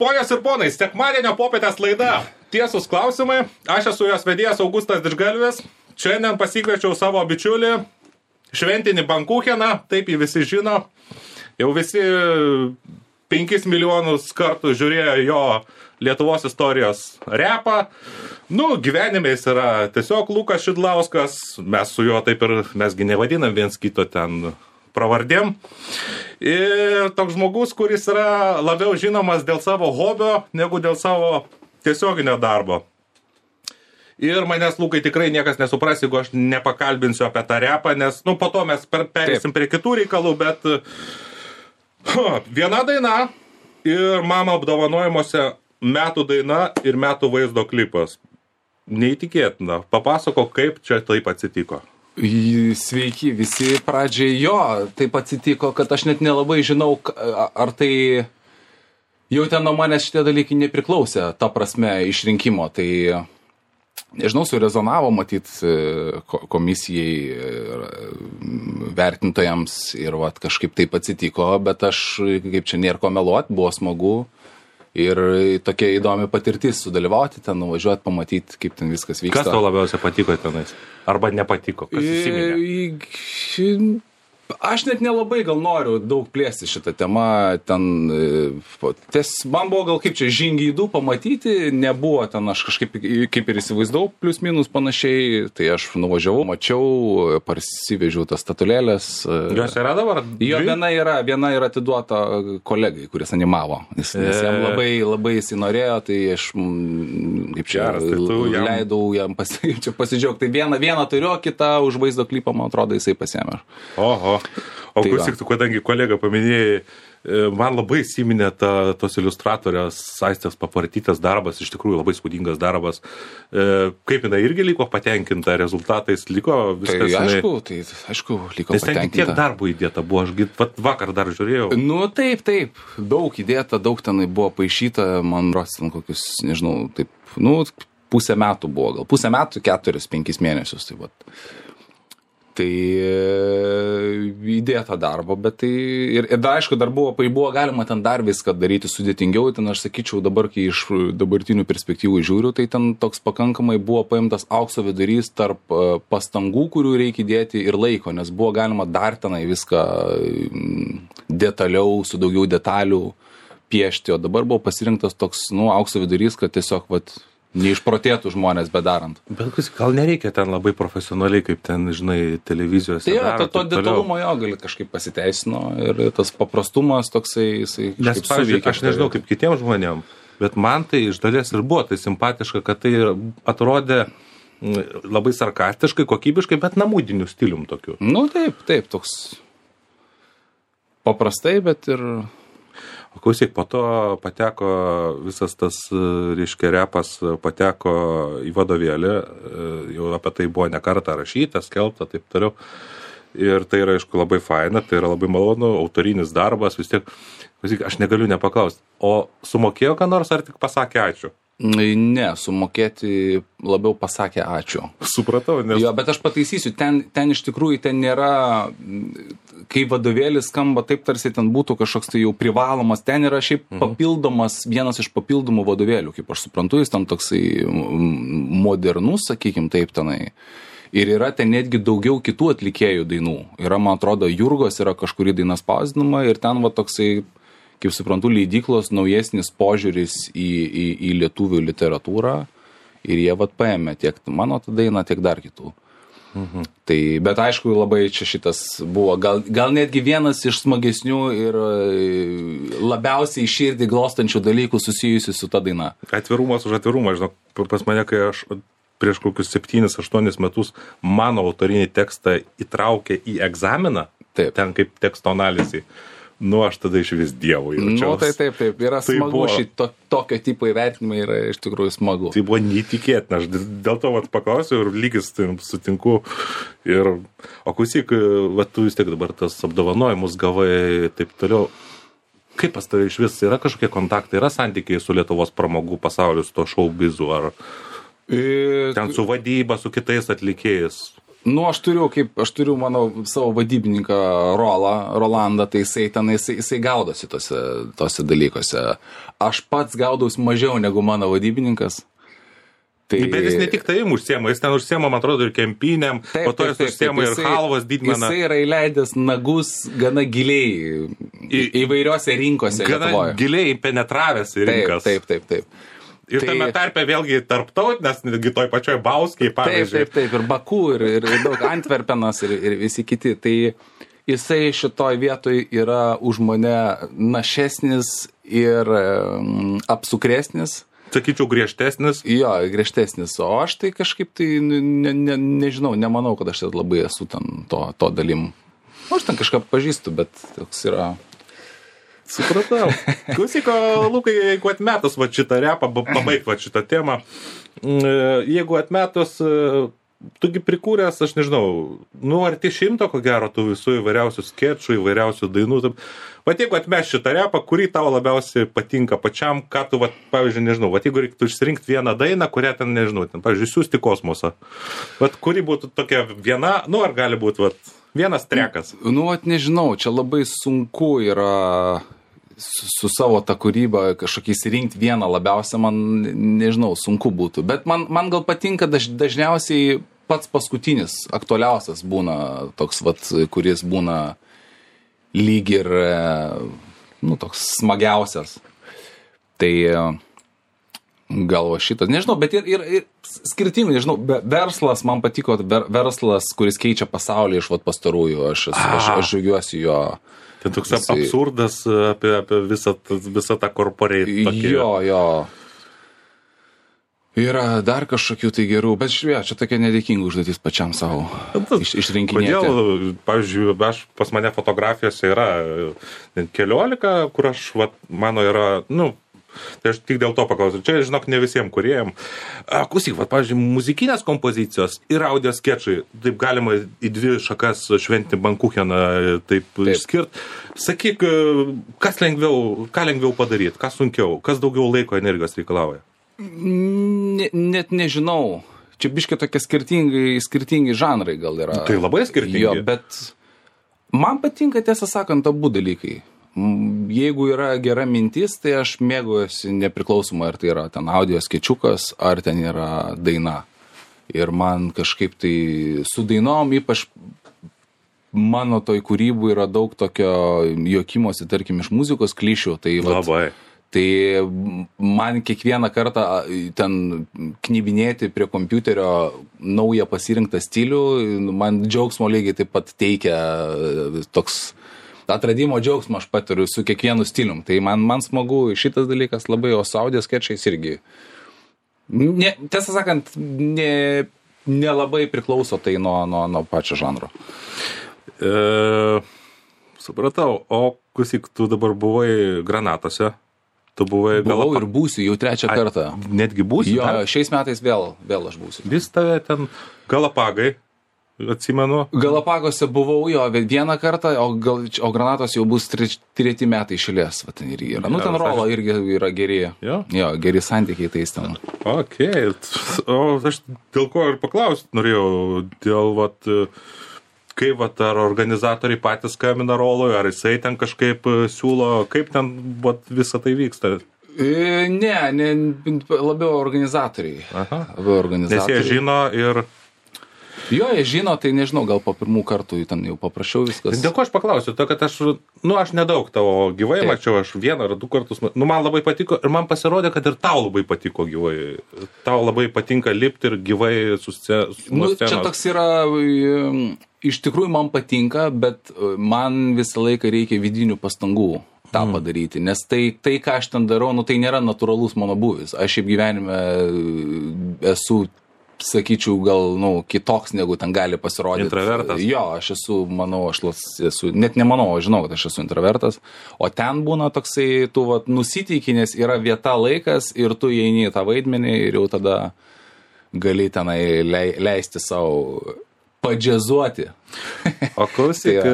Ponios ir ponai, sekmadienio popietės laida Tiesus klausimai. Aš esu jos vedėjas Augustas Didžgalvis. Šiandien pasikviečiau savo bičiulį šventinį Bankucheną. Taip jį visi žino. Jau visi 5 milijonus kartų žiūrėjo jo Lietuvos istorijos repą. Gyvenime jis yra tiesiog Lukas Šidlauskas. Mes su juo taip ir mesgi nevadinam viens kito ten pravardėm. Ir toks žmogus, kuris yra labiau žinomas dėl savo hobio, negu dėl savo tiesioginio darbo. Ir manęs, Lukai, tikrai niekas nesupras, jeigu aš nepakalbinsiu apie tą repą, nes, po to mes perėsim prie kitų reikalų, bet viena daina ir mano apdovanojimuose metų daina ir metų vaizdo klipas. Neįtikėtina. Papasakok, kaip čia taip atsitiko. Sveiki visi, pradžiai taip atsitiko, kad aš net nelabai žinau, ar tai jau ten nuo manęs šitie dalykai nepriklausė, ta prasme, išrinkimo. Tai, nežinau, surezonavo matyt komisijai, vertintojams ir kažkaip taip atsitiko, bet aš, kaip čia nėra ko meluot, buvo smagu. Ir tokia įdomi patirtis sudalyvauti ten, nuvažiuoti, pamatyti, kaip ten viskas vyksta. Kas tau labiausiai patiko tenais? Arba nepatiko? Kas įsiminė? Aš net nelabai gal noriu daug plėsti šitą temą. Man buvo gal kaip čia žingeidų pamatyti, nebuvo ten, aš kažkaip kaip ir įsivaizdau, plius minus panašiai, tai aš nuvažiavau, mačiau, parsivežiau tas statulėlės. Jos yra dabar? Jo, viena yra atiduota kolegai, kuris animavo, nes jam labai jisai norėjo, tai aš kaip čia leidau jam pasidžiaugti. Tai vieną turiu, kitą už vaizdo klipą, man atrodo, jisai pasiėmė. Oho. O klausyk, tu, kadangi kolega paminėjai, man labai įsiminė tos iliustratorės Aistės Papartytės darbas, iš tikrųjų labai spūdingas darbas. Kaip jinai irgi liko patenkinta rezultatais, liko viskas? Tai aišku, liko patenkinta. Nes ten tiek darbo įdėta buvo, aš vakar dar žiūrėjau. Taip, daug įdėta, daug tenai buvo paišyta, man rodos ten kokius, nežinau, pusę metų buvo, gal pusę metų, 4-5 mėnesius, tai vat. Tai įdėta darbo, bet tai ir dar aišku, dar buvo galima ten dar viską daryti sudėtingiau, ten aš sakyčiau dabar, kai iš dabartinių perspektyvų žiūriu, tai ten toks pakankamai buvo paimtas aukso vidurys tarp pastangų, kurių reikia įdėti ir laiko, nes buvo galima dar tenai viską detaliau, su daugiau detalių piešti, o dabar buvo pasirinktas toks, aukso vidurys, kad tiesiog neišprotėtų žmonės bedarant. Bet gal nereikia ten labai profesionaliai, kaip ten, žinai, televizijos. Tai to detalumo gali kažkaip pasiteisino ir tas paprastumas toksai, jisai nes, pavyzdžiui, aš nežinau kaip kitiems žmonėm, bet man tai iš dalies ir buvo tai simpatiška, kad tai atrodė labai sarkastiškai, kokybiškai, bet namudiniu stilium tokiu. Taip, toks paprastai, bet ir... O klausyk, po to pateko visas tas, reiškia, repas pateko į vadovėlį, jau apie tai buvo ne kartą rašyta, skelbta, taip toliau. Ir tai yra, aišku, labai faina, tai yra labai malonu, autorinis darbas, vis tiek, klausyk, aš negaliu nepaklausti, o sumokėjo ką nors ar tik pasakė ačiū? Ne, sumokėti labiau pasakė ačiū. Supratau, nes... Jo, bet aš pataisysiu, ten iš tikrųjų ten nėra, kai vadovėlis skamba taip, tarsi ten būtų kažkoks tai jau privalomas, ten yra šiaip papildomas, vienas iš papildomų vadovėlių, kaip aš suprantu, jis tam toksai modernus, sakykim taip tenai. Ir yra ten netgi daugiau kitų atlikėjų dainų. Yra, man atrodo, Jurgos yra kažkuri daina spausdinama ir ten toksai, kaip suprantu, leidyklos naujesnis požiūris į lietuvių literatūrą ir jie paėmė tiek mano tą dainą, tiek dar kitų. Tai, bet aišku, labai čia šitas buvo gal netgi vienas iš smagesnių ir labiausiai širdį glostančių dalykų susijusių su ta daina. Atvirumas už atvirumą, žinok, pas mane, kai aš prieš kokius 7-8 metus mano autorinį tekstą įtraukė į egzaminą, ten kaip teksto analizai. Aš tada iš vis dievo jaučiausi. Taip, yra smagu, tokio tipo įvertinimai yra iš tikrųjų smagu. Tai buvo neįtikėtina, aš dėl to paklausiau ir lygis sutinku. O klausyk, tu vis tiek dabar tas apdovanojimus gavai taip toliau. Kaip pas tavai iš vis yra kažkokie kontaktai, yra santykiai su Lietuvos pramogų pasauliu, su to šou bizu, ar ten su vadyba, su kitais atlikėjais? Nu, aš turiu mano savo vadybininką Rolandą, tai jisai gaudosi tose dalykuose. Aš pats gaudausi mažiau negu mano vadybininkas. Tai... Bet jis ne tik tai užsiema, jis ten užsiema, man atrodo, ir kempinėm, po to jis užsiema ir halvos didmeną. Jisai yra įleidęs nagus gana giliai įvairiose rinkose Lietuvoje. Gana giliai penetravęs į rinkas. Taip. Ir tame tarpe vėlgi tarptautinės, netgi toj pačioj Bauskiai, pavyzdžiui. Taip, ir Baku, ir daug Antverpenas, ir visi kiti. Tai jisai šitoj vietoj yra už mane našesnis ir apsukresnis. Sakyčiau, griežtesnis. Jo, griežtesnis. O aš tai kažkaip tai nežinau, nemanau, kad aš labai esu ten to dalim. Aš ten kažką pažįstu, bet toks yra... Supratau. Klausyk, Lukai, jeigu atmetus va šitą repą, pabaig va šitą temą, jeigu atmetus, tugi prikūręs, aš nežinau, arti 100, ko gero, tų visų įvairiausių skečų, įvairiausių dainų. Vat jeigu atmes šitą repą, kurį tau labiausiai patinka pačiam, ką tu, vat, pavyzdžiui, nežinau, vat jeigu reiktų išsirinkti vieną dainą, kurią ten, nežinau, ten, pavyzdžiui, siųsti kosmosą, vat kuri būtų tokia viena, ar gali būti, vat, vienas trekas? Vat nežinau, čia labai sunku yra su savo tą kūrybą kažkokį įsirinkti vieną labiausia, man, nežinau, sunku būtų. Bet man gal patinka dažniausiai pats paskutinis, aktualiausias būna toks, vat, kuris būna lyg ir, toks smagiausias. Tai gal šitas, nežinau, bet ir skirtingai, nežinau, verslas, man patiko verslas, kuris keičia pasaulį iš pastarųjų, aš žiūriuosi jo. Ten toks absurdas apie visą tą korporėtį. Jo. Yra dar kažkokių tai gerų, bet čia tokia nedėkinga užduotis pačiam savo išrinkinėti. Kodėl, pavyzdžiui, pas mane fotografijose yra 14, kur mano yra, tai aš tik dėl to paklausiu. Čia, žinok, ne visiems kūrėjim. Klausyk, pavyzdžiui, muzikinės kompozicijos ir audio skečai, taip galima į dvi šakas šventinį bankucheną taip išskirt. Sakyk, ką lengviau padaryti, ką sunkiau, kas daugiau laiko energijos reikalauja? Net nežinau. Čia biškai tokie skirtingi žanrai gal yra. Tai labai skirtingi. Jo, bet man patinka, tiesą sakant, abu dalykai. Jeigu yra gera mintis, tai aš mėgaujuosi nepriklausomai, ar tai yra ten audio skečiukas, ar ten yra daina. Ir man kažkaip tai su dainom, ypač mano toj kūrybų yra daug tokio juokimosi, tarkim, iš muzikos klišių. Tai man kiekvieną kartą ten knibinėti prie kompiuterio naują pasirinktą stilių, man džiaugsmo lygiai taip pat teikia toks... Atradimo džiaugsmą aš patiriu su kiekvienu stilium. Tai man smagu šitas dalykas labai, o su audio skečais irgi. Tiesą sakant, nelabai priklauso tai nuo pačio žanro. Supratau. O klausyk, tu dabar buvai Granatose? Buvau ir būsiu jau 3 kartą. Netgi būsiu? Jo, šiais metais vėl aš būsiu. Vis tave ten Galapagai. Atsimenu. Galapagose buvau jo vieną kartą, o Granatos jau bus 3 metai išėlės. Ten irgi yra. Ten rolo irgi yra geri. Jo, geri santykiai tais ten. Okay. O aš dėl ko ir paklausti norėjau, kaip ar organizatoriai patys skambina rolui, ar jisai ten kažkaip siūlo, kaip ten visą tai vyksta? Ne, labiau organizatoriai. Aha. Nes jie žino ir... Jo, jie žino, tai nežinau, gal po pirmų kartų ten jau paprašiau viskas. Dėl ko aš paklausiu, to, kad aš nedaug tavo gyvai mačiau, aš 1 ar 2 kartus, man labai patiko ir man pasirodė, kad ir tau labai patiko gyvai. Tau labai patinka lipti ir gyvai su scenos. Čia toks yra, iš tikrųjų man patinka, bet man visą laiką reikia vidinių pastangų tą padaryti, nes tai, ką aš ten darau, tai nėra natūralus mano būvis. Aš šiaip gyvenime esu, sakyčiau, gal, kitoks, negu ten gali pasirodyti. Intravertas? Jo, aš esu, net nemanau, aš žinau, kad aš esu intravertas, o ten būna toksai, tu nusiteiki, nes yra vieta, laikas ir tu įeini į tą vaidmenį ir jau tada gali tenai leisti savo padžiazuoti. O klausyk,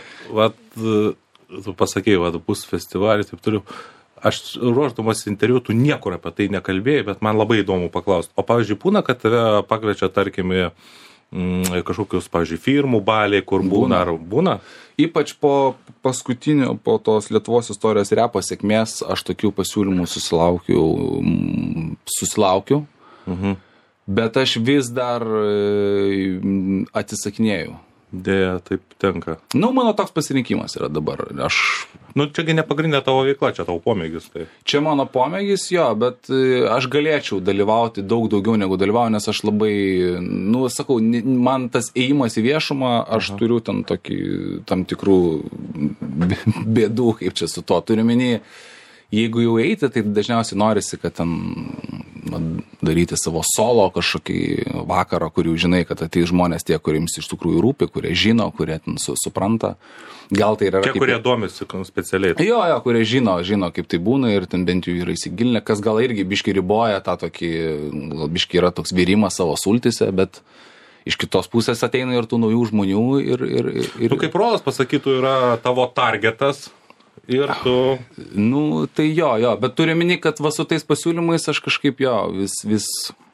tu pasakėjai, bus festivalis, taip turiu. Aš ruošdamas interviu, tu niekur apie tai nekalbėjai, bet man labai įdomu paklausti. O pavyzdžiui, būna, kad tave pakviečia, tarkim, kažkokius, pavyzdžiui, firmų baliai, kur būna, ar būna? Ypač po paskutinio, po tos Lietuvos istorijos repo sėkmės, aš tokių pasiūlymų susilaukiu, bet aš vis dar atsisakinėjau. Dėja, taip tenka. Mano toks pasirinkimas yra dabar. Čiagi ne pagrindinė tavo veikla, čia tavo pomėgis. Tai. Čia mano pomėgis, jo, bet aš galėčiau dalyvauti daug daugiau negu dalyvauju, nes aš labai, sakau, man tas ėjimas į viešumą, aš turiu ten tokį, tam tikrų bėdų, kaip čia su to turiu minį. Jeigu jau eiti, tai dažniausiai norisi, kad ten daryti savo solo kažkokį vakarą, kur jau žinai, kad ateis žmonės tie, kuriems iš tikrųjų rūpi, kurie žino, kurie ten supranta. Gal tai yra... Tie, kurie domisi specialiai. Jo, kurie žino, kaip tai būna ir ten bent jau yra įsigilinę, kas gal irgi biški riboja tą tokį, gal biški yra toks virimas savo sultise, bet iš kitos pusės ateina ir tų naujų žmonių ir... Kaip Rolas pasakytų, yra tavo targetas. Ir tu... Tai jo, bet turiu minį, kad va su tais pasiūlymais aš kažkaip vis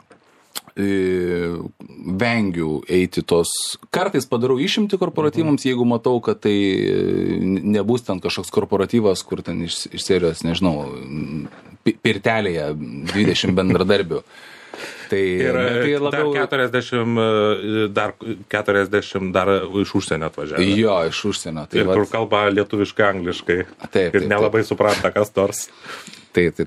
vengiu eiti tos... Kartais padarau išimti korporatyvams, jeigu matau, kad tai nebus ten kažkoks korporatyvas, kur ten iš serijos, nežinau, pirtelėje 20 bendradarbių. Tai labiau... dar 40 dar iš užsienio atvažiavę. Jo, iš užsienio. Tai kur kalba lietuviškai, angliškai. Taip, ir nelabai supranta, kas nors. Taip.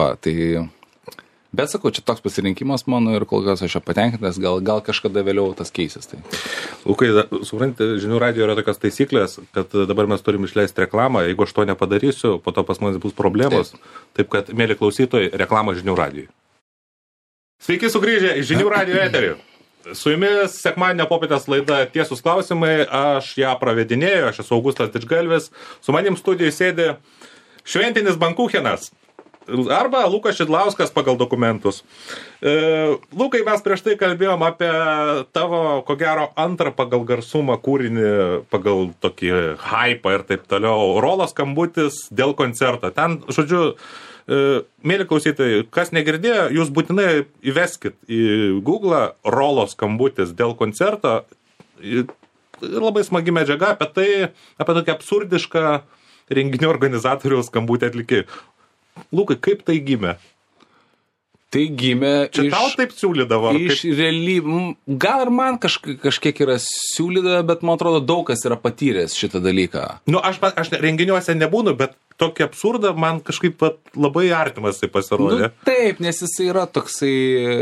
Bet sakau, čia toks pasirinkimas mano ir kol kas aš jo patenkintas, gal kažkada vėliau tas keisis. Tai. Lukai, suprantate, Žinių radijo yra tokios taisyklės, kad dabar mes turim išleisti reklamą, jeigu aš to nepadarysiu, po to pas manęs bus problemos. Taip kad, mėly klausytojai, reklama Žinių radijui. Sveiki sugrįžę į Žinių radijo eterį. Su jumis sekmadienio popietės laida Tiesūs klausimai, aš ją pravedinėju, aš esu Augustas Didžgalvis, su manim studijoje sėdi šventinis Bankuchenas arba Lukas Šidlauskas pagal dokumentus. Lukai, mes prieš tai kalbėjom apie tavo, ko gero, antrą pagal garsumą kūrinį, pagal tokį hypą ir taip toliau. Rolos skambutis dėl koncerto. Ten, žodžiu, mėly klausytojai, kas negirdėjo, jūs būtinai įveskit į Google Rolos skambutis dėl koncerto. Labai smagi medžiaga apie tokį absurdišką renginių organizatorių skambutį atlikėjų. Lukai, kaip tai gimė? Tai gimė čia tau taip siūlydavo? Iš realybė, gal ir man kažkiek yra siūlydavo, bet man atrodo daug kas yra patyręs šitą dalyką. Aš renginiuose nebūnu, bet tokį absurdą man kažkaip labai artimas tai pasirodė. Taip, nes jis yra toksai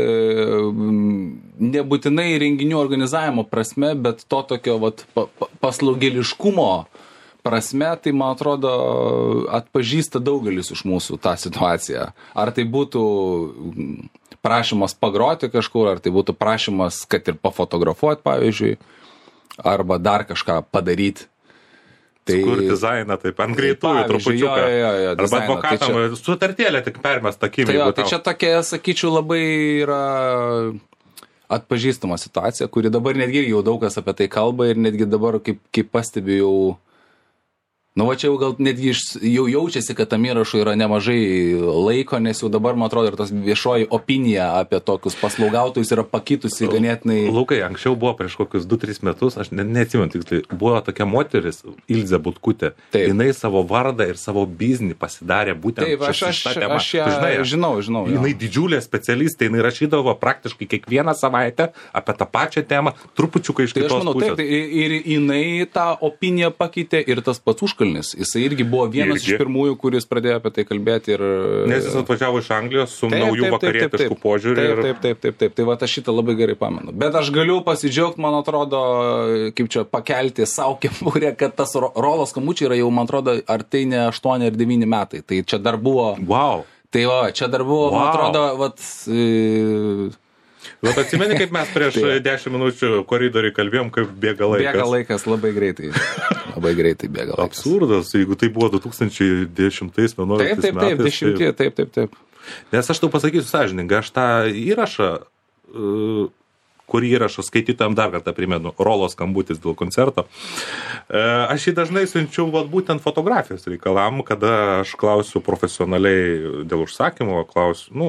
nebūtinai renginių organizavimo prasme, bet to tokio paslaugėliškumo prasme, tai man atrodo atpažįsta daugelis iš mūsų tą situaciją. Ar tai būtų prašymas pagroti kažkur, ar tai būtų prašymas, kad ir pafotografuoti, pavyzdžiui, arba dar kažką padaryti. Kur dizainą, taip, ant greitųjų trupučiuką. Arba advokatam sutartėlę tik permest akim. Tai čia tokia, sakyčiau, labai yra atpažįstama situacija, kuri dabar netgi jau daug kas apie tai kalba ir netgi dabar, kaip pastebiu, jau čia jau gal netgi jau jaučiasi, kad tam įrašui yra nemažai laiko, nes jau dabar, man atrodo, ir tas viešoji opinija apie tokius paslaugautojus yra pakitusi ganėtinai. Lukai, anksčiau buvo prieš kokius 2-3 metus, aš neatsimenu tiksliai, buvo tokia moteris, Ilzė Butkutė. Jinai savo vardą ir savo biznį pasidarė būtent šitą temą. Aš ją žinau. Jinai didžiulė specialistė, jinai rašydavo praktiškai kiekvieną savaitę apie tą pačią temą, trupučiuką iš kitos pusės. Ir jinai tą opiniją pakeitė ir tas pats Užkalnis. Jisai irgi buvo vienas iš pirmųjų, kuris pradėjo apie tai kalbėti. Nes jis atvažiavo iš Anglijos su naujų vakarietiškų požiūrių. Taip. Tai va, aš šitą labai gerai pamenu. Bet aš galiu pasidžiaugti, man atrodo, kaip čia pakelti savo kepurę, kad tas Rolos skambučiai yra jau, man atrodo, ar tai ne 8 ar 9 metai. Tai čia dar buvo... Wow. Tai va, čia dar buvo, man atrodo, atsimeni, kaip mes prieš 10 minučių koridoriui kalbėjom, kaip bėga laikas. Bėga laikas labai greitai. Labai greitai bėga laikas. Absurdas, jeigu tai buvo 2010-11 metais. Taip. Nes aš tau pasakysiu sąžiningai, aš tą įrašą, kurį įrašą skaitytojam dar kartą primenu, Rolos skambutis dėl koncerto, aš jį dažnai siunčiu būtent fotografijos reikalam, kada aš klausiu profesionaliai dėl užsakymo, klausiu,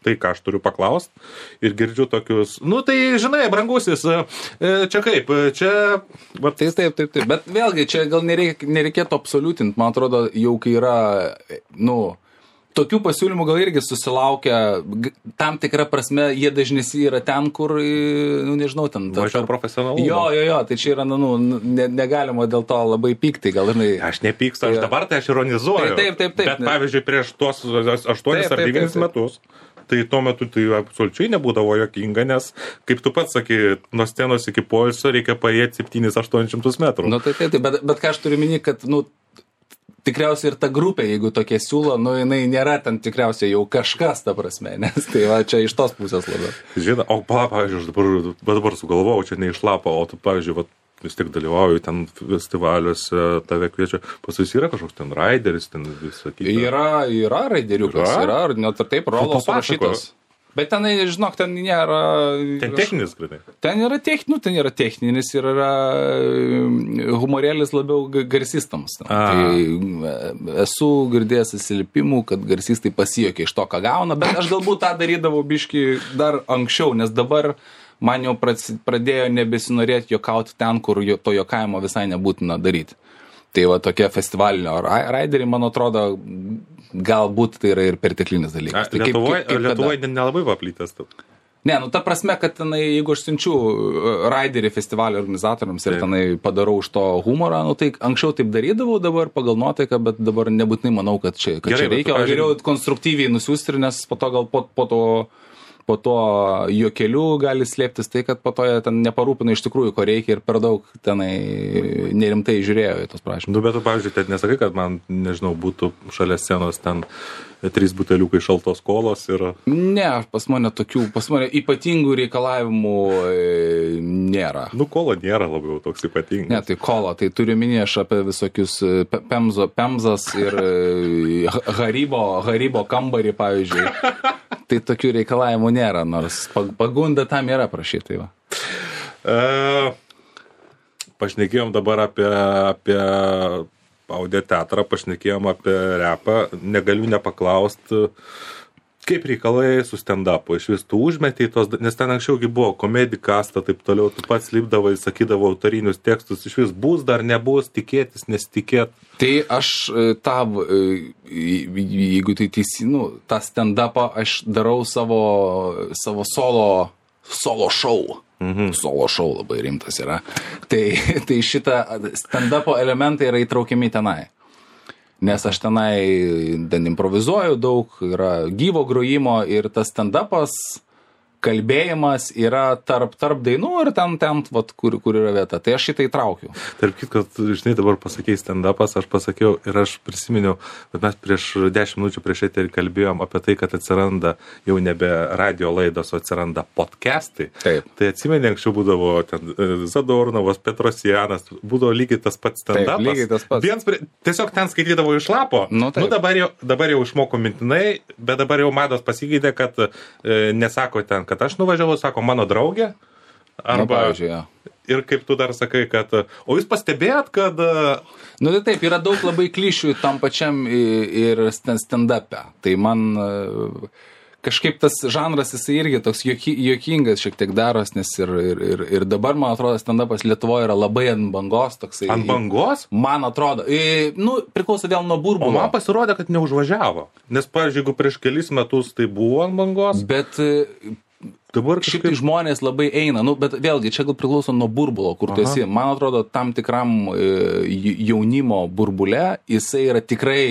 tai, ką aš turiu paklausti, ir girdžiu tokius, nu tai, žinai, brangusis, čia kaip, čia... Va, taip, bet vėlgi, čia gal nereikėtų absoliutinti, man atrodo, jau kai yra, tokių pasiūlymų gal irgi susilaukia, tam tikrą prasme, jie dažniausiai yra ten, kur, nežinau, ten... Mažiau profesionalu. Jo, tai čia yra, negalima dėl to labai pykti, gal žinai. Aš nepykstu, aš dabar tai aš ironizuoju. Taip. Bet pavyzdžiui, prieš tuos 8 ar 9 metus, tai tuo metu tai absoliučiai nebūdavo jokinga, nes, kaip tu pats sakai, nuo scenos iki poilsio reikia paėti 700-800 metrų. Taip, bet ką aš turiu minėti, kad, tikriausiai ir ta grupė, jeigu tokie siūlo, jinai nėra ten tikriausiai jau kažkas, ta prasme, nes tai va čia iš tos pusės labiau. Žinai, pavyzdžiui, aš dabar sugalvojau, čia ne iš lapo, o tu, pavyzdžiui, vis tiek dalyvauju ten festivaliuose, tave kviečia, pas jūs yra kažkoks ten raideris, ten visą kitą. Yra raideriukas, yra, net ir taip, rolos surašytos. Bet tenai, žinok, ten nėra... Ten techninis, grinai. Ten yra techninis ir yra humorėlis labiau garsistams. Tai esu girdėjęs atsiliepimų, kad garsistai pasijuokia iš to, ką gauna, bet aš galbūt tą darydavau biškį dar anksčiau, nes dabar man jau pradėjo nebesinorėti juokauti ten, kur to juokavimo visai nebūtina daryti. Tai va tokie festivalinio raideriai, man atrodo, galbūt tai yra ir perteklinis dalykas. Tai Lietuvoje nelabai paplytęs. Ne, ta prasme, kad tenai, jeigu aš siunčiu raiderį festivalio organizatoriams ir tenai padarau už to humorą, tai anksčiau taip darydavau, dabar pagal nuotaiką, bet dabar nebūtinai manau, kad čia reikia, o geriau konstruktyviai nusiųsti, nes po to gal po to juokeliu gali slėptis tai, kad po to jie ten neparūpina iš tikrųjų, ko reikia ir per daug tenai nerimtai žiūrėjo į tos prašymus. Bet tu, pavyzdžiui, ten nesakai, kad man, nežinau, būtų šalia scenos ten 3 buteliukai šaltos kolos ir... Ne, pas mane ypatingų reikalavimų nėra. Kola nėra labiau toks ypatingas. Ne, tai kola, tai turiu minėti aš apie visokius pemzas ir Haribo kambarį, pavyzdžiui. Tai tokių reikalavimų nėra, nors pagunda tam yra prašytai. Pašnekėjom dabar apie audio teatrą, pašnekėjom apie repą. Negaliu nepaklausti, kaip reikalai su stand-upu. Iš vis tu užmetei tos, nes ten anksčiaugi buvo komedikasta, taip toliau, tu pats lipdavai, sakydavo autorinius tekstus, iš vis bus, dar nebus, tikėtis, nesitikėt. Tai aš jeigu tai tą stand-upą aš darau savo solo show. Solo show labai rimtas yra. Tai šitą stand-upo elementai yra įtraukiami tenai. Nes aš tenai improvizuoju daug, yra gyvo grojimo ir tas stand-upas, kalbėjimas yra tarp dainų ir ten vat, kur yra vieta. Tai aš šitą įtraukiu. Tarp kitko, žinai, dabar pasakei stand-upas, aš pasakiau ir aš prisiminiau, kad mes prieš 10 minučių prieš eterį kalbėjom apie tai, kad atsiranda jau nebe radio laidos, o atsiranda podcastai. Taip. Tai atsimeni, anksčiau būdavo ten Zadornovas, Petrosianas, būdavo lygiai tas pats stand-upas. Taip, lygiai tas pats. Tiesiog ten skaitydavo iš lapo. Dabar jau išmoko mintinai, bet dabar jau mados pasikeitė, kad nesako ten, kad aš nuvažiavau, sako, mano draugė, arba... Ir kaip tu dar sakai, kad... O jūs pastebėjot, kad... Tai taip, yra daug labai klišių tam pačiam ir stand-up'e. Tai man kažkaip tas žanras, jisai irgi toks juokingas šiek tiek daros, nes ir dabar, man atrodo, stand-upas Lietuvoje yra labai ant bangos. Toksai, ant bangos? Man atrodo. Priklauso vėl nuo burbulo. O man pasirodė, kad neužvažiavo. Nes, pavyzdžiui, jeigu prieš kelis metus tai buvo ant bangos... Bet... Dabar šiaip tai žmonės labai eina, bet vėlgi čia gal priklauso nuo burbulo, kur tu esi. Man atrodo, tam tikram jaunimo burbule jisai yra tikrai,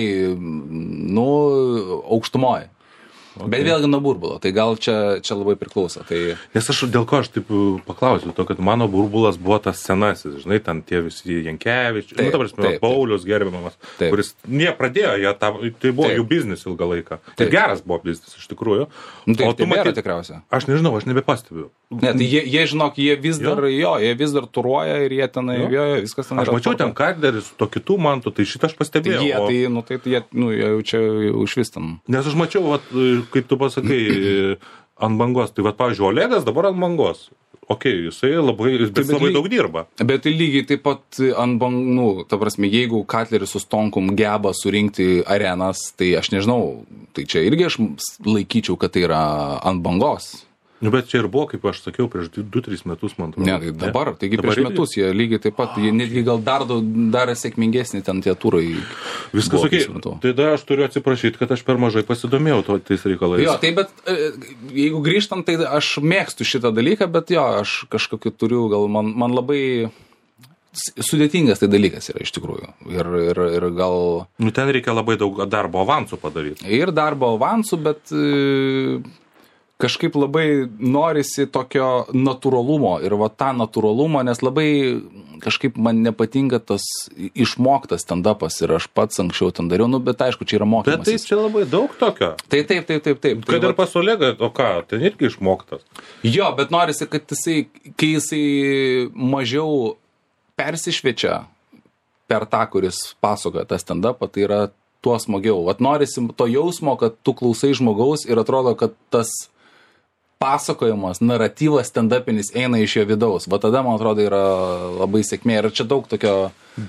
aukštumoje. Okay. Bet vėlgi nuo burbulo, tai gal čia labai priklauso. Tai... Nes dėl ko aš taip paklausiu, to, kad mano burbulas buvo tas senasis, žinai, ten tie visi Jankevičiai, Paulius gerbiamas, kuris pradėjo, tai buvo jų biznis ilgą laiką. Tai geras buvo biznis, iš tikrųjų. Tai nėra tikriausiai. Aš nežinau, aš nebepastebiu. Ne, tai jie žinok, jie vis dar turuoja ir jie tenai, viskas tenai. Aš mačiau ten karderis, to kitų mantų, tai šitą aš pastebėjau. Jie jau čia užvistam. Nes aš mačiau, kaip tu pasakai, ant bangos. Tai, pavyzdžiui, Olegas dabar ant bangos. jisai labai daug dirba. Bet tai lygiai taip pat ant bangų, ta prasme, jeigu Katleris su Stonkum geba surinkti arenas, tai aš nežinau, tai čia irgi aš laikyčiau, kad tai yra ant bangos. Bet čia ir buvo, kaip aš sakiau, prieš 2-3 metus, man atrodo. Ne, tai dabar, taigi prieš metus jie lygiai taip pat, jie netgi gal dar sėkmingesnį ten tie turai. Viskas okei. Tai da aš turiu atsiprašyti, kad aš per mažai pasidomėjau tais reikalais. Jo, tai bet jeigu grįžtant, tai aš mėgstu šitą dalyką, bet jo, aš kažkokį turiu, gal man labai sudėtingas tai dalykas yra iš tikrųjų. Ir gal... Ten reikia labai daug darbo avansų padaryti. Ir darbo avansų, bet... kažkaip labai norisi tokio natūralumo ir va tą natūralumą, nes labai kažkaip man nepatinka tas išmoktas stand-upas ir aš pats anksčiau ten dariau, bet aišku, čia yra mokymasis. Bet tai čia labai daug tokio. Taip. Kad ir pas Olegą, o ką, ten irgi išmoktas. Jo, bet norisi, kad kai jisai mažiau persišviečia per tą, kuris pasakoja tą stand-upą, tai yra tuo smagiau. Vat norisi to jausmo, kad tu klausai žmogaus ir atrodo, kad tas pasakojimas, naratyvas stand-upinis eina iš jo vidaus. Va tada, man atrodo, yra labai sėkmė. Ir čia daug tokio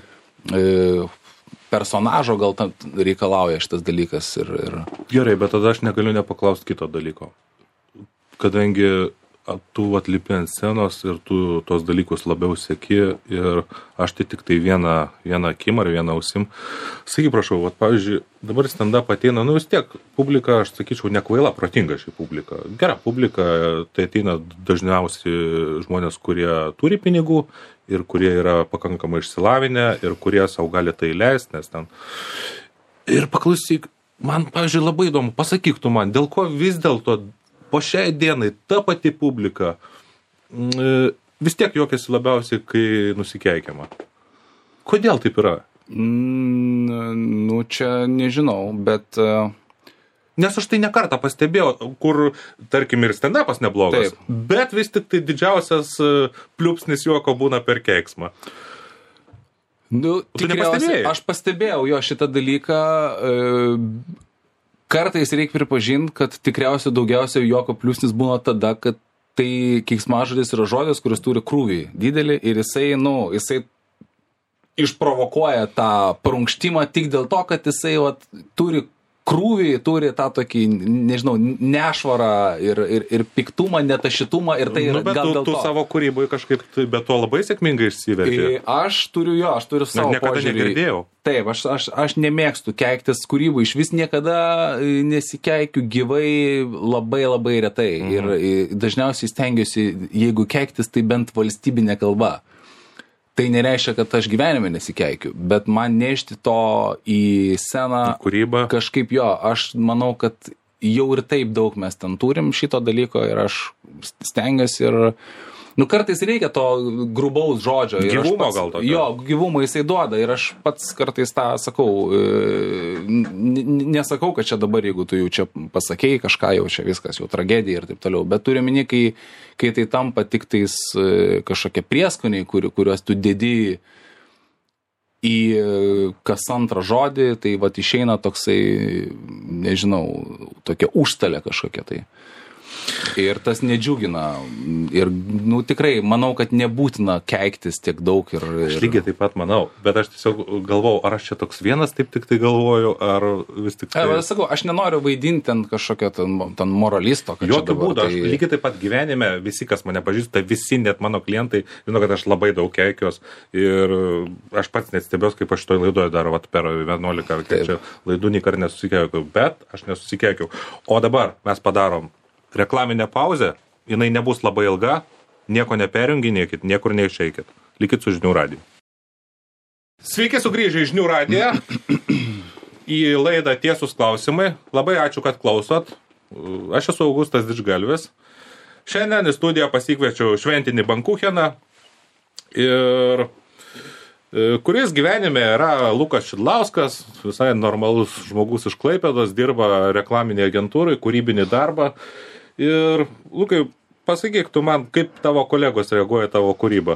personažo gal reikalauja šitas dalykas. Gerai, bet tada aš negaliu nepaklausti kito dalyko. Kadangi tu atlipi ant scenos ir tu tos dalykus labiau seki ir aš tai tik tai vieną akim ar vieną ausim. Sakyk, prašau, vat, pavyzdžiui, dabar stand-up ateina, vis tiek publika, aš sakyčiau, nekvaila, protinga ši publika. Gera publika, tai ateina dažniausiai žmonės, kurie turi pinigų ir kurie yra pakankamai išsilavinę ir kurie savo gali tai leisti, nes ten. Ir paklausyk, man, pavyzdžiui, labai įdomu, pasakyk tu man, dėl ko vis dėlto po šiai dienai ta pati publika vis tiek juokiasi labiausiai, kai nusikeikiama. Kodėl taip yra? Čia nežinau, bet... Nes aš tai nekartą pastebėjau, kur, tarkim, ir stand-upas neblogas, taip. Bet vis tik tai didžiausias pliūpsnis juoko būna per keiksmą. Tikriausiai, aš pastebėjau jo šitą dalyką... Kartais reikia pripažinti, kad tikriausiai daugiausia juoko pliūpsnis būna tada, kad tai keiksmažodis yra žodis, kuris turi krūvį didelį ir jisai išprovokuoja tą prunkštimą tik dėl to, kad jisai turi krūvį, turi tą tokį, nežinau, nešvarą ir piktumą, netašitumą ir tai yra gal dėl to. Tu savo kūryboje kažkaip be to labai sėkmingai išsiverti. Aš turiu savo niekada požiūrį. Negirdėjau. Taip, aš nemėgstu keiktis kūrybų, iš vis niekada nesikeikiu gyvai labai labai retai. Ir dažniausiai stengiuosi, jeigu keiktis, tai bent valstybinė kalba. Tai nereiškia, kad aš gyvenime nesikeikiu, bet man nešti to į sceną kūrybą. Kažkaip aš manau, kad jau ir taip daug mes ten turim šito dalyko ir aš stengiuosi ir kartais reikia to grubaus žodžio. Gyvumo gal tokio. Jo, gyvumo jisai duoda ir aš pats kartais tą sakau, nesakau, kad čia dabar, jeigu tu jau čia pasakėjai kažką, jau čia viskas, jau tragedija ir taip toliau, bet turiu minį, kai tai tampa tik tais kažkokie prieskoniai, kuriuos tu dedi į kas antrą žodį, tai išeina toksai, nežinau, tokia užstalė kažkokia tai. Ir tas nedžiugina. Ir, tikrai, manau, kad nebūtina keiktis tiek daug. Aš lygiai taip pat manau, bet aš tiesiog galvau, ar aš čia toks vienas taip tik tai galvoju, ar vis tik tai... Sakau, aš nenoriu vaidinti ten kažkokio ten moralisto. Jokių būdų, aš lygiai taip pat gyvenime, visi, kas mane pažįsta, visi, net mano klientai, žino, kad aš labai daug keikiuos ir aš pats net stebiuos, kaip aš toj laidoje dar per 11 ar kiek čia laidų nei kartą nesusikeikiau, bet aš nesusikeikiau. O dabar mes padarom reklaminę pauzę, jinai nebus labai ilga, nieko neperjunginėkit, niekur neišeikit. Likit su Žinių radiju. Sveiki sugrįžę į Žinių radiją, į laidą Tiesūs klausimai. Labai ačiū, kad klausot. Aš esu Augustas Didžgalvis. Šiandien į studiją pasikviečiau šventinį Bankucheną, kuris gyvenime yra Lukas Šidlauskas, visai normalus žmogus iš Klaipėdos, dirba reklaminėje agentūrai, kūrybinį darbą. Ir, Lukai, pasakyk tu man, kaip tavo kolegos reaguoja tavo kūrybą?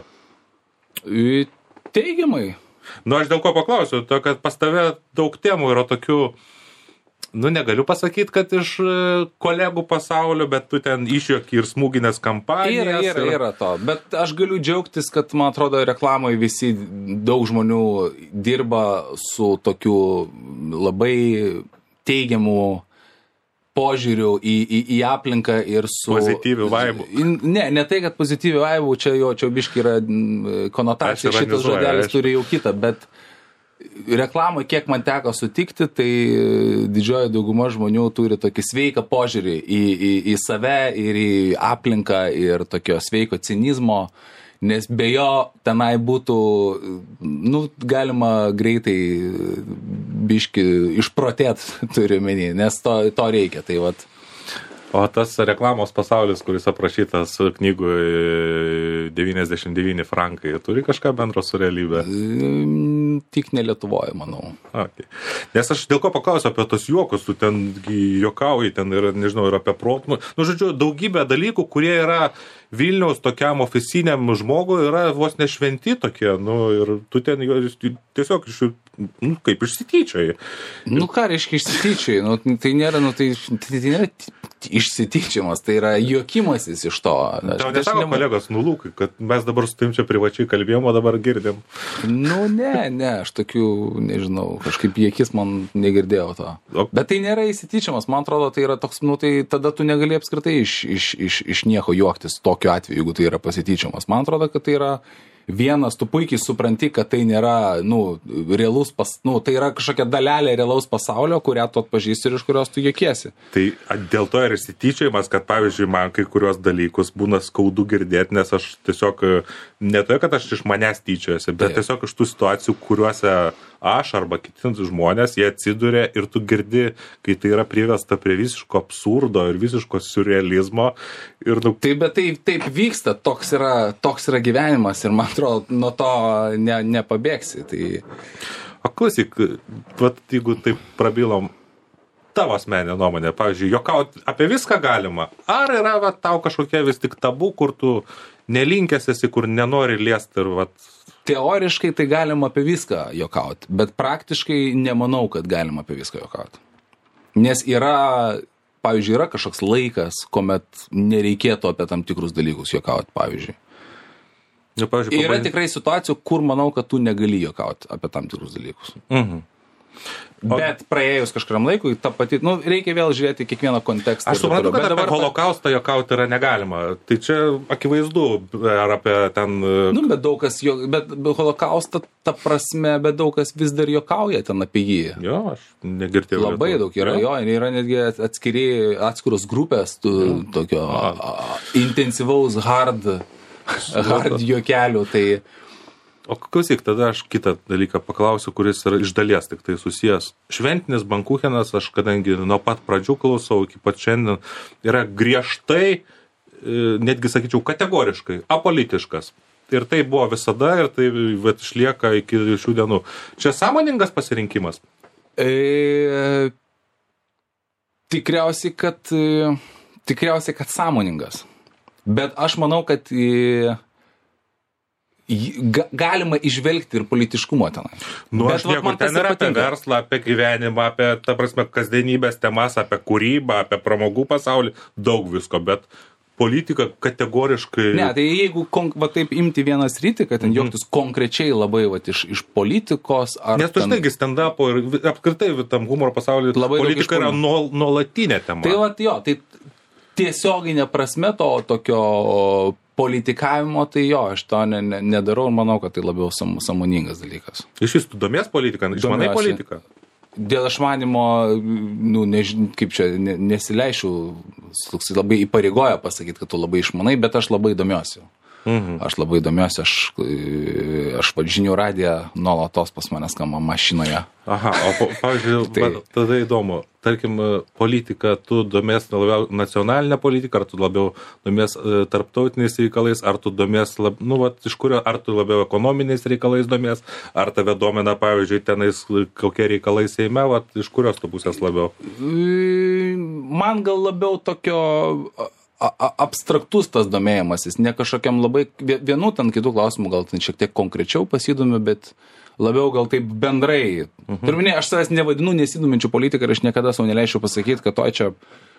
Teigiamai. Aš dėl ko paklausiu, to, kad pas tave daug temų yra tokių nu, negaliu pasakyti, kad iš kolegų pasaulio, bet tu ten išjuoki ir smūginės kampanijas. Yra to, bet aš galiu džiaugtis, kad, man atrodo, reklamai visi daug žmonių dirba su tokiu labai teigiamu požiūriu į aplinką ir su... Pozityviu vaibu. Ne tai, kad pozityviu vaibu, čia biški yra konotacija, šitas žodelis turi jau kitą, bet reklamai, kiek man teko sutikti, tai didžioji dauguma žmonių turi tokį sveiką požiūrį į save ir į aplinką ir tokio sveiko cinizmo, nes be jo tenai būtų, nu, galima greitai biški išprotėt, turiu menį, nes to reikia, tai vat. O tas reklamos pasaulis, kuris aprašytas knygoje 99 frankai, turi kažką bendro su realybė? Tik ne Lietuvoje, manau. Okay. Nes aš dėl ko paklausiu apie tos juokus, tu ten juokauji, ten yra, nežinau, ir apie protų. Nu, žodžiu, daugybė dalykų, kurie yra Vilniaus tokiam oficiniam žmogui, yra vos nešventi tokie, nu, ir tu ten tiesiog kaip išsityčiai. Nu, ką reiškia išsityčiai? Nu, tai nėra išsityčiamas, tai yra juokimasis iš to. Tau nesako kolegos, nulūkai, kad mes dabar su tim čia privačiai kalbėjom, o dabar girdim. Nu, ne, aš tokių, nežinau, kažkaip juokis man negirdėjau to. Bet tai nėra išsityčiamas, man atrodo, tai yra toks, nu, tai tada tu negali apskritai iš nieko juoktis tokiu atveju, jeigu tai yra pasityčiamas. Man atrodo, kad tai yra vienas, tu puikiai supranti, kad tai nėra, nu, realus, tai yra kažkokia dalelė realaus pasaulio, kurią tu atpažįsti ir iš kurios tu juokiesi. Tai dėl to ir įsityčiojimas, kad, pavyzdžiui, man kai kurios dalykus būna skaudu girdėti, nes aš tiesiog, ne tai, kad aš iš manęs tyčiojasi, bet tiesiog iš tų situacijų, kuriuose aš arba kiti žmonės, jie atsiduria ir tu girdi, kai tai yra privesta prie visiško absurdo ir visiško surrealizmo. Ir, nu... Taip vyksta, toks yra gyvenimas ir man atrodo, nuo to nepabėgsi. Tai... O klausyk, jeigu taip prabilom, tavo asmeninė nuomonė, pavyzdžiui, juokauti apie viską galima. Ar yra tau kažkokia vis tik tabu, kur tu nelinkęs esi, kur nenori liesti ir Teoriškai tai galima apie viską juokauti, bet praktiškai nemanau, kad galima apie viską juokauti. Nes pavyzdžiui, yra kažkoks laikas, kuomet nereikėtų apie tam tikrus dalykus juokauti, pavyzdžiui. Yra tikrai situacijų, kur manau, kad tu negali juokauti apie tam tikrus dalykus. Mhm. Bet praėjus kažkuriam laikui, ta pati, nu, reikia vėl žiūrėti kiekvieną kontekstą. Aš suprantu, kad apie holokaustą juokauti yra negalima. Tai čia akivaizdu, ar apie ten... Nu, bet daug kas, bet holokaustą, ta prasme, bet daug kas vis dar juokauja ten apie jį. Jo, aš negirdėjau. Labai daug yra, jo, yra netgi atskiros grupės tokio intensyvaus hard juokelių, tai... O klausyk, tada aš kitą dalyką paklausiu, kuris yra iš dalies tik tai susijęs. Šventinis bankuchenas, aš kadangi nuo pat pradžių klausau, iki pat šiandien, yra griežtai, netgi sakyčiau, kategoriškai, apolitiškas. Ir tai buvo visada ir tai išlieka iki šių dienų. Čia sąmoningas pasirinkimas? Tikriausiai, kad sąmoningas. Bet aš manau, kad... galima išvelgti ir politiškumo tenai. Nu, aš niekur ten yra apie verslą, apie gyvenimą, apie, ta prasme, kasdienybės temas, apie kūrybą, apie pramogų pasaulį, daug visko, bet politika kategoriškai... Ne, tai jeigu taip imti vieną sritį, kad ten juoktis konkrečiai labai iš politikos... Nes tu žinai, stand-upo ir apskritai tam humoro pasaulyje politika yra nuolatinė tema. Tai tiesioginė prasme to tokio... politikavimo, tai jo, aš to nedarau ir manau, kad tai labiau sąmoningas dalykas. Iš vis, tu domies politiką, išmanai politiką? Dėl išmanimo, nu, kaip čia, nesileišiu, labai įpareigoja pasakyti, kad tu labai išmanai, bet aš labai domiuosi. Aš labai domiuosi, aš žinių radiją nuolatos pas mane skamba mašinoje. Aha, o pavyzdžiui, tada įdomu, tarkim, politika, tu domies labiau nacionalinę politiką, ar tu labiau domies tarptautiniais reikalais, ar tu domies, iš kurio, ar tu labiau ekonominiais reikalais domies, ar tave domina, pavyzdžiui, tenais kokie reikalai Seime, iš kurios tu pusės labiau? Man gal labiau tokio... abstraktus tas domėjimasis, ne kažkokiam labai vienų ten kitų klausimų, gal ten šiek tiek konkrečiau pasidomiu, bet labiau gal taip bendrai. Turminė, aš savęs nevadinu nesidominčių politiką ir aš niekada savo neleisčiau pasakyti, kad čia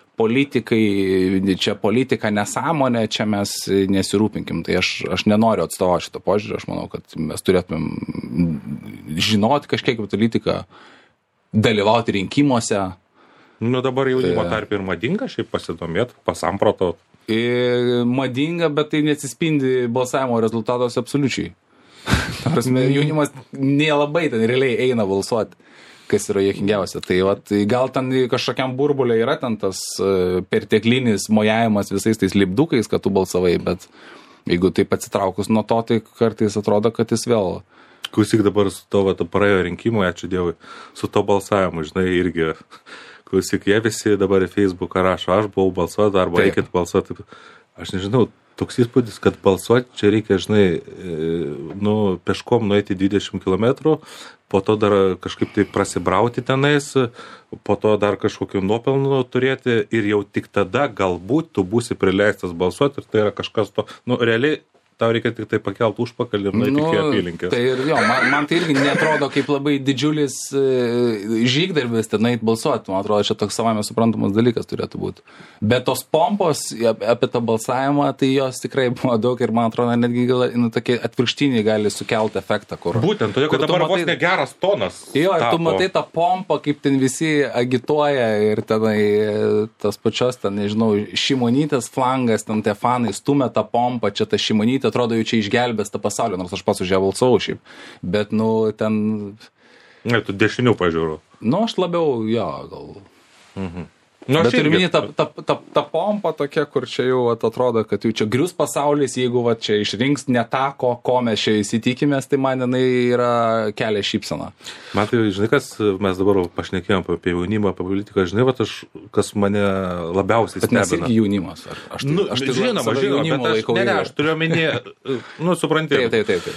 politika nesąmonė, čia mes nesirūpinkim. Tai aš nenoriu atstovauti šitą požiūrį, aš manau, kad mes turėtumėm žinoti kažkiek politiką, dalyvauti rinkimuose. Nu dabar jaunimo tarp ir madinga šiaip pasidomėti, pasamprotot. Madinga, bet tai neatsispindi balsavimo rezultatuose absoliučiai. Ta prasme, jaunimas nelabai ten realiai eina balsuoti, kas yra juokingiausia. Tai vat, gal ten kažkokiam burbulė yra ten tas perteklinis mojavimas visais tais lipdukais, kad tu balsavai, bet jeigu taip atsitraukus nuo to, tai kartais atrodo, kad jis vėl... Klausyk, dabar su to praėjo rinkimui, ačiū Dievui, su to balsavimu, žinai, irgi... Klausyk, jie visi dabar į Facebooką rašo, aš buvau balsuoti, arba reikėtų balsuoti. Aš nežinau, toks įspūdis, kad balsuoti čia reikia, žinai, peškom nueiti 20 km, po to dar kažkaip tai prasibrauti tenais, po to dar kažkokiu nuopelnu turėti ir jau tik tada galbūt tu būsi prileistas balsuoti ir tai yra kažkas to, realiai tau reikia tik tai pakelt užpakalį ir nueiti iki apylinkės. Tai ir jo, man tai irgi netrodo kaip labai didžiulis žygdarbis ten eit balsuoti. Man atrodo, čia toks savame suprantamas dalykas turėtų būti. Bet tos pompos apie tą balsavimą, tai jos tikrai buvo daug ir man atrodo, netgi tokie atvirkštiniai gali sukelti efektą, kur... Būtent, todėl, kad dabar vos negeras tonas. Jo, ir tu matai tą pompą, kaip ten visi agituoja ir tenai tas pačios, ten, nežinau, Šimonytės flangas, ten tie fanai stumia tą pompą, čia ta Šimonytė atrodo jau čia išgelbės tą pasaulį, nors aš pats už ją balsavau šiaip. Bet, ten... Ne, tu dešinių pažiūrų. Aš labiau, jo, gal... Bet ir minė ta pompa tokia, kur čia jau atrodo, kad jau čia grius pasaulis, jeigu čia išrinks ne tą, ko mes čia įsitikimės, tai man jinai yra kelia šypsena. Man tai, žinai, kas mes dabar pašnekėjom apie jaunimą, apie politiką, žinai, kas mane labiausiai stebina. Bet mes irgi jaunimas. Žinoma, bet aš turiu omeny, supranti. Taip.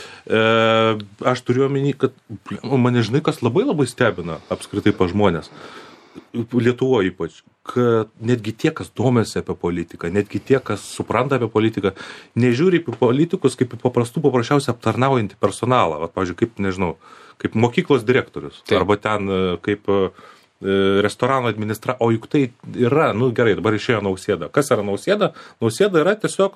Aš turiu omeny, kad mane, žinai, kas labai labai stebina apskritai pa žmonės. Lietuvoje ypač, kad netgi tie, kas domėsi apie politiką, netgi tie, kas supranta apie politiką, nežiūri į politikus kaip į paprasčiausiai aptarnaujantį personalą. Pavyzdžiui, kaip, nežinau, kaip mokyklos direktorius. Taip. Arba ten kaip restorano o juk tai yra, gerai, dabar išėjo Nausėda. Kas yra Nausėda? Nausėda yra tiesiog,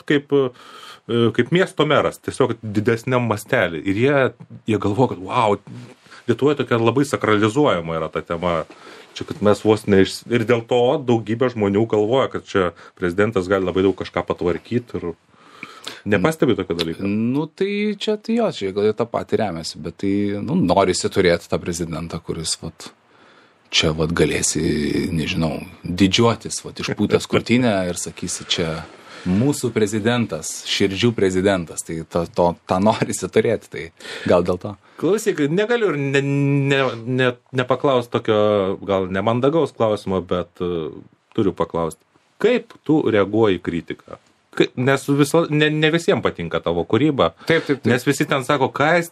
kaip miesto meras, tiesiog didesniam mastelį. Ir jie galvoja, kad wow, Lietuvoje tokia labai sakralizuojama yra ta tema. Čia, kad mes vos ir dėl to daugybė žmonių galvoja, kad čia prezidentas gali labai daug kažką patvarkyti ir nepastebi tokio dalyko. Tai čia gal tą patį remiasi, bet tai, norisi turėti tą prezidentą, kuris, čia, galėsi, nežinau, didžiuotis, išpūtęs krūtinę ir sakysi, čia mūsų prezidentas, širdžių prezidentas, tai tą norisi turėti, tai gal dėl to. Klausyk, negaliu ir nepaklausti tokio, gal nemandagaus klausimo, bet turiu paklausti. Kaip tu reaguoji į kritiką? Nes ne visiems patinka tavo kūryba. Taip. Nes visi ten sako, ką jis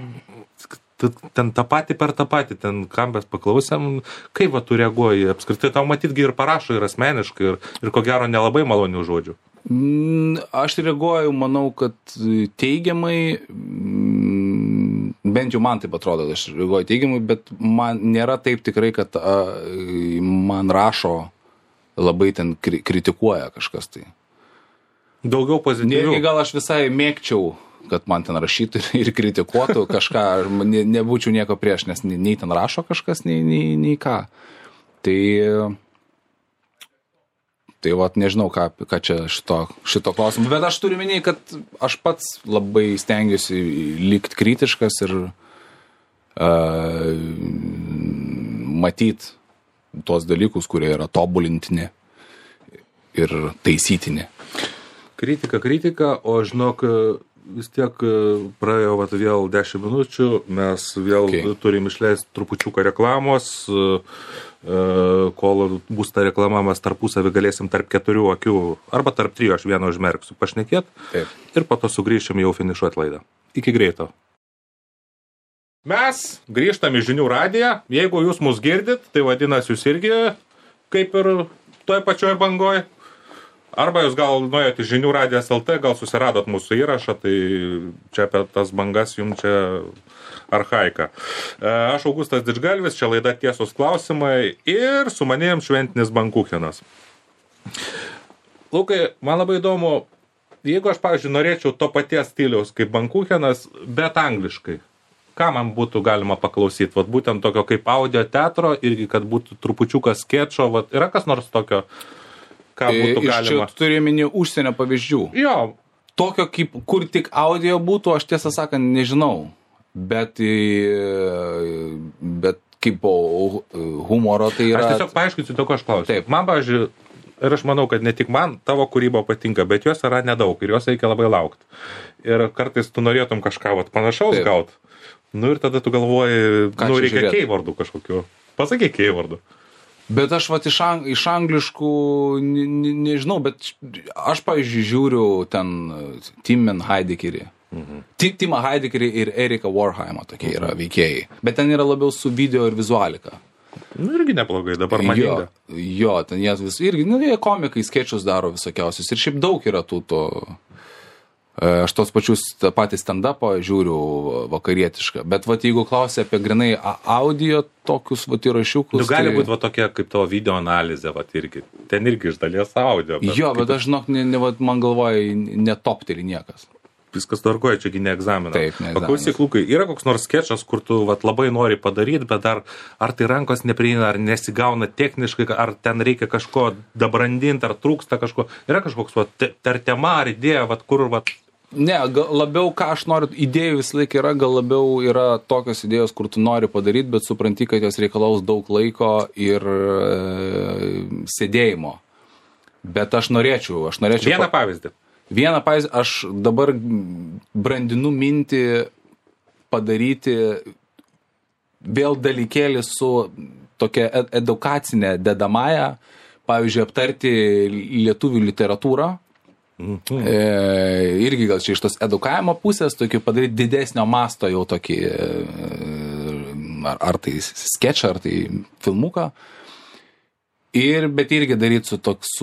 ten tą patį per tą patį, ten kam mes paklausėm, kaip tu reaguoji? Apskritai tau matyti ir parašo, ir asmeniškai, ir ko gero nelabai malonių žodžių. Aš reaguoju, manau, kad teigiamai, bent jau man taip atrodo, aš reaguoju teigiamai, bet man nėra taip tikrai, kad man rašo labai ten kritikuoja kažkas tai. Daugiau pozityvių. Netgi gal aš visai mėgčiau, kad man ten rašytų ir kritikuotų kažką, nebūčiau nieko prieš, nes nei ten rašo kažkas, nei ką. Tai nežinau, ką čia šito klausimu. Bet aš turiu minėti, kad aš pats labai stengiuosi likti kritiškas ir matyti tuos dalykus, kurie yra tobulintini ir taisytini. Kritika, o žinok, vis tiek praėjo vėl 10 minučių, mes vėl turim išleisti trupučiuką reklamos, kol bus ta reklama, mes tarpusavį galėsim tarp 4 akių, arba tarp 3, aš vieną užmerksiu, pašnekėti ir po to sugrįšim jau finišuoti laidą. Iki greito. Mes grįžtam į žinių radiją, jeigu jūs mus girdit, tai vadinasi jūs irgi kaip ir toje pačioje bangoje. Arba jūs gal nuėjote į žinių radijas LT, gal susiradot mūsų įrašą, tai čia apie tas bangas jums čia archaika. Aš Augustas Didžgalvis, čia laida Tiesos klausimai ir su manim šventinis bankuchenas. Lukai, man labai įdomu, jeigu aš, pavyzdžiui, norėčiau to paties stiliaus kaip bankuchenas, bet angliškai, ką man būtų galima paklausyti? Vat būtent tokio kaip audio teatro, irgi kad būtų trupučiukas skečo, vat yra kas nors tokio, ką būtų galima. Iš čia turi minį užsienio pavyzdžių. Jo. Tokio, kaip, kur tik audio būtų, aš tiesą sakant nežinau. Bet kaip humoro tai yra... Aš tiesiog paaiškinsiu, to, ko aš klausiu. Taip. Man, pavyzdžiui, ir aš manau, kad ne tik man tavo kūryba patinka, bet jos yra nedaug ir jos reikia labai laukti. Ir kartais tu norėtum kažką panašaus gauti. Nu ir tada tu galvoji, reikia keywordų kažkokiu. Pasakyk keywordų. Bet aš iš angliškų nežinau, bet aš, pavyzdžiui, žiūriu ten Timon Heidekerį. Timą Heidekerį ir Eriką Warhamą tokie yra veikėjai. Bet ten yra labiau su video ir vizualika. Nu irgi neblogai, dabar madinga. Jo, ten jie irgi, jie komikai, skečus daro visokiausius. Ir šiaip daug yra tų to... Aš tos pačius patį stand-upą žiūriu vakarietišką. Bet jeigu klausia apie grinai audio tokius įrašiukus... Nu, gali būti tokia kaip tavo video analizė, irgi. Ten irgi iš dalies audio. Jo, bet aš, man galvoja, netopteli niekas. Viskas tvarkoja, čiagi ne egzaminas. Taip, ne egzaminas. Paklausyk, Lukai, yra koks nors skečas, kur tu labai nori padaryti, bet ar tai rankos neprieina, ar nesigauna techniškai, ar ten reikia kažko dabrandinti, ar trūksta kažko. Yra kažkoks tema ar idėja, kur... Ne, labiau, ką aš noriu, idėjų vis laik yra, gal labiau yra tokios idėjos, kur tu nori padaryti, bet supranti, kad jos reikalaus daug laiko ir sėdėjimo. Bet aš norėčiau... Vieną pavyzdį. Vieną pavyzdį, aš dabar brandinu mintį padaryti vėl dalykėlį su tokia edukacinė dedamąja, pavyzdžiui, aptarti lietuvių literatūrą. Irgi gal čia iš tos edukavimo pusės, tokį padaryti didesnio masto jau tokį, ar tai skečą, ar tai filmuką. Bet irgi daryti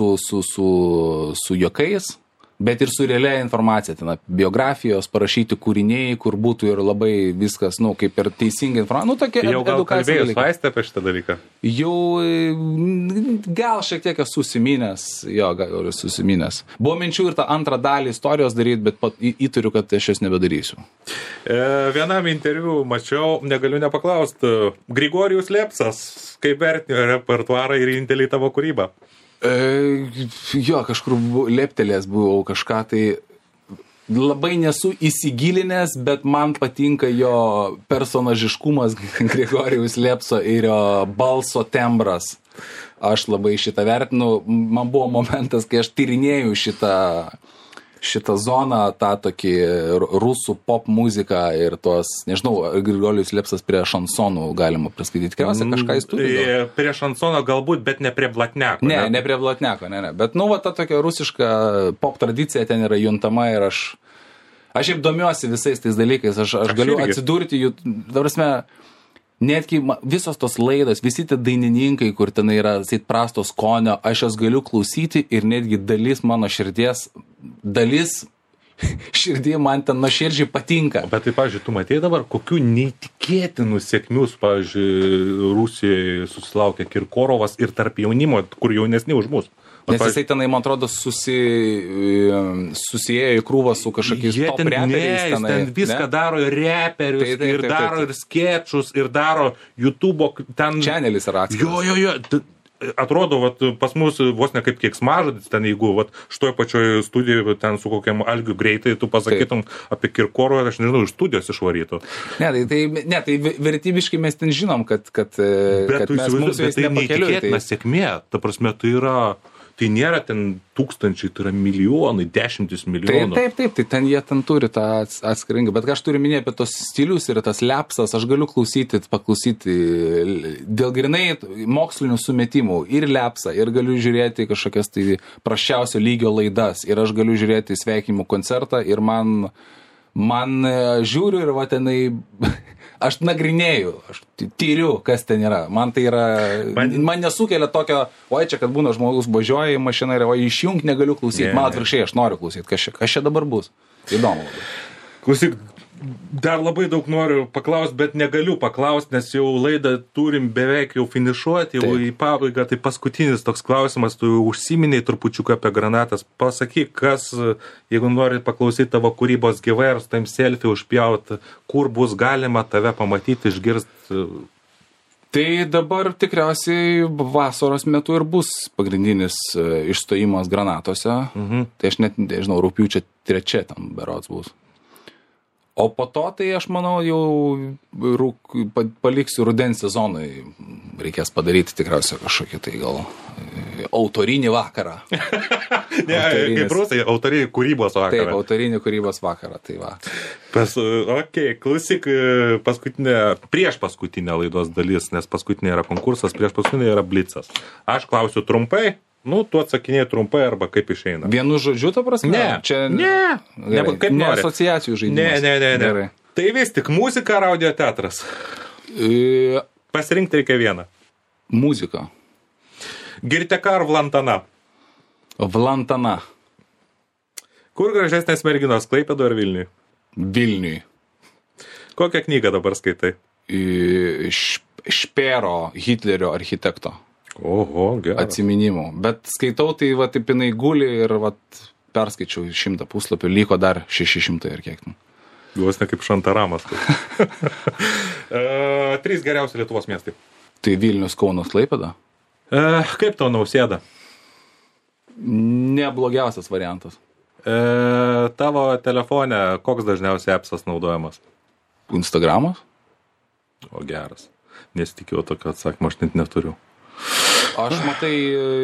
su juokais. Bet ir su realia informacija, ten biografijos, parašyti kūriniai, kur būtų ir labai viskas, kaip ir teisinga informacija. Tokia jau gal kalbėjus vaistą apie šitą dalyką? Jau gal šiek tiek esu susiminęs. Buvo minčių ir tą antrą dalį istorijos daryti, bet įtariu, kad aš jas nebedarysiu. Vienam interviu mačiau, negaliu nepaklausti, Grigorijus Lepsas, kaip vertino repertuarą ir vienintelį tavo kūrybą? Jo, kažkur leptelės buvau kažką, tai labai nesu įsigilinęs, bet man patinka jo personažiškumas Grigorijaus Lepso ir jo balso tembras. Aš labai šitą vertinu. Man buvo momentas, kai aš tyrinėjau šitą zoną, tą tokį rusų pop muziką ir tuos, nežinau, Grigorijus Lepsas prie šansonų galima priskaityti. Tikriausiai kažką jis turi. Prie šansono galbūt, bet ne prie Blatniako. Ne prie Blatniako, ne. Bet, ta tokia rusiška pop tradicija ten yra juntama ir aš šiaip domiuosi visais tais dalykais. Aš galiu atsidurti jų, prasme, netgi visos tos laidos, visi tie dainininkai, kur ten yra prasto skonio, aš jas galiu klausyti ir netgi dalis mano širdį man ten nuoširdžiai patinka. Bet tai, pavyzdžiui, tu matei dabar, kokių neįtikėtinų sėkmių, pavyzdžiui, Rusijoje susilaukė Kirkorovas ir tarp jaunimo, kur jaunesni už mus. Nes jisai tenai, man atrodo, susijėjo į krūvą su kažkokiais top reperiais. Jis ten viską daro ir reperius, ir daro ir skečus, ir daro YouTube'o ten... Channelis yra atskiras. Jo. Atrodo, pas mus vos ne kaip keiksmažodis, ten jeigu šitoj pačioj studijoje ten su kokiam Algiu Greitai tu pasakytum apie Kirkorovą, aš nežinau, iš studijos išvarytų. Ne, tai vertybiškai mes ten žinom, kad mums vis nepakeliui. Bet tai sėkmė, ta prasme, tai nėra ten tūkstančiai, tai yra milijonai, dešimtis milijonų. Taip, tai ten jie ten turi tą atskiringą, bet ką aš turiu minėti apie tos stilius ir tas Lepsas, aš galiu paklausyti dėl grinai mokslinių sumetimų ir Lepsą, ir galiu žiūrėti kažkokias tai prasčiausio lygio laidas, ir aš galiu žiūrėti sveikinimų koncertą, ir man Man žiūriu ir va tenai, aš nagrinėju, aš tyriu, kas ten yra. Man tai yra, man nesukelia tokio, oi čia, kad būna žmogus važiuoja į mašiną ir išjungt negaliu klausyti. Man atvirkščiai, aš noriu klausyti, kas čia dabar bus. Įdomu. Klausyk, dar labai daug noriu paklausti, bet negaliu paklausti, nes jau laidą turim beveik jau finišuoti, jau į pabaigą. Tai paskutinis toks klausimas, tu užsiminiai trupučiuką apie granatas. Pasakyk, kas, jeigu nori paklausyti tavo kūrybos gyvai ar su tam selfie užpjauti, kur bus galima tave pamatyti, išgirsti. Tai dabar tikriausiai vasaros metu ir bus pagrindinis išstojimas Granatose. Tai aš net, nežinau, rugpjūčio 3 tam berods bus. O po to, tai aš manau, jau paliksiu rudens sezonui. Reikės padaryti tikriausiai kažkokį tai gal autorinį vakarą. Ne, kaip rusai, autorinį kūrybos vakarą. Taip, autorinį kūrybos vakarą, tai va. Klausyk, prieš paskutinę laidos dalis, nes paskutinė yra konkursas, prieš paskutinė yra blitzas. Aš klausiu trumpai. Tu atsakinėjai trumpai arba kaip išeina. Vienu žodžiu, ta prasme? Ne. Čia Kaip ne nori. Asociacijų žaidimas. Ne. Gerai. Tai vis tik muzika ar audio teatras? Pasirinkti reikia vieną. Muzika. Girteka ar Vlantana? Vlantana. Kur gražesnės merginos, Klaipėdoje ar Vilniuje? Vilniui. Kokią knygą dabar skaitai? Špero, Hitlerio architekto. Oho, gerai. Atsiminimų. Bet skaitau, tai va, taip jinai guli ir va, perskaičiau 100 puslapių, liko dar 600 ir kiek. Vos ne kaip Šantaramas. 3 geriausi Lietuvos miestai. Tai Vilnius, Kaunas, Klaipėda? Kaip tau Nausėda? Neblogiausias variantas. Tavo telefone koks dažniausiai appsas naudojamas? Instagramas? O geras. Nesitikėjau tokio atsakymą, aš net neturiu. Aš matai,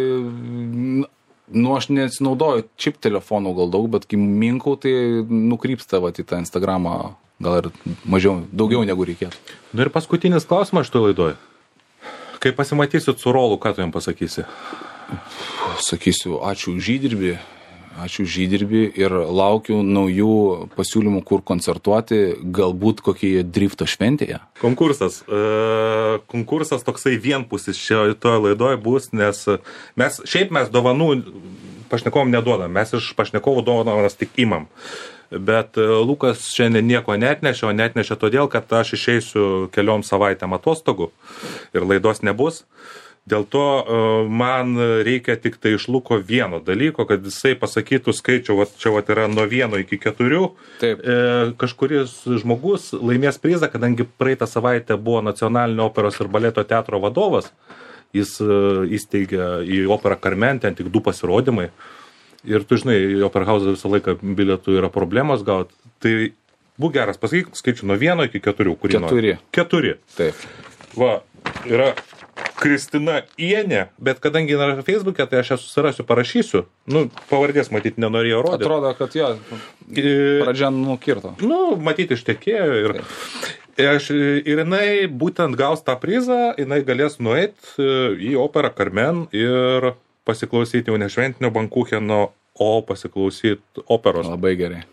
aš nesinaudoju čip telefonų gal daug, bet kai minkau, tai nukrypsta va, į tą Instagramą gal ir daugiau negu reikėtų. Ir paskutinis klausimas šitoje laidoje. Kai pasimatysit su Rolu, ką tu jam pasakysi? Sakysiu, ačiū už žydirbį ir laukiu naujų pasiūlymų, kur koncertuoti, galbūt kokie drifto šventėje. Konkursas toksai vienpusis šitoje laidoje bus, nes mes dovanų pašnekovom neduodam, mes iš pašnekovų dovanas tik imam. Bet Lukas šiandien nieko netnešė, o netnešė todėl, kad aš išeisiu keliom savaitėm atostogų ir laidos nebus. Dėl to man reikia tik tai iš Luko vieno dalyko, kad jisai pasakytų skaičių, čia yra nuo 1 iki 4. Taip. Kažkuris žmogus laimės prizą, kadangi praeitą savaitę buvo Nacionalinio operos ir baleto teatro vadovas. Jis įsteigė į operą Carmen, ten tik 2 pasirodymai. Ir tu žinai, į Opera House visą laiką bilietų yra problemos gauti. Tai būk geras, pasakyk skaičių nuo 1 iki 4. 4. Taip. Va, yra Kristina Ienė, bet kadangi yra Facebook'e, tai aš ją susirasiu, parašysiu. Pavardės matyti nenorėjau rodyti. Atrodo, kad jo, pradžia nukirto. Matyti ištekėjo. Ir jinai būtent gaus tą prizą, jinai galės nueiti į operą Carmen ir pasiklausyti jau ne šventinio Bankucheno, o pasiklausyti operos. Labai gerai.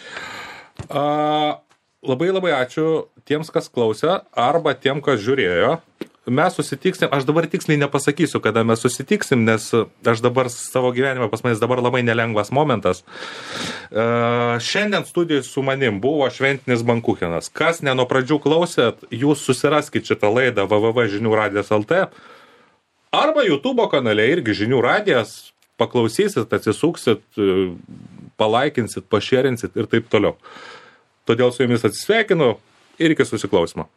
Labai ačiū tiems, kas klausė, arba tiem, kas žiūrėjo. Mes susitiksim, aš dabar tiksliai nepasakysiu, kada mes susitiksim, nes aš dabar savo gyvenime, pas manęs dabar labai nelengvas momentas. Šiandien studijoje su manim buvo šventinis Bankuchenas. Kas ne nuo pradžių klausėt, jūs susiraskit šitą laidą www.žiniųradijas.lt arba YouTube kanale irgi Žinių radijas, paklausysit, atsisuksit, palaikinsit, pašėrinsit ir taip toliau. Todėl su jumis atsisveikinu ir iki susiklausimo.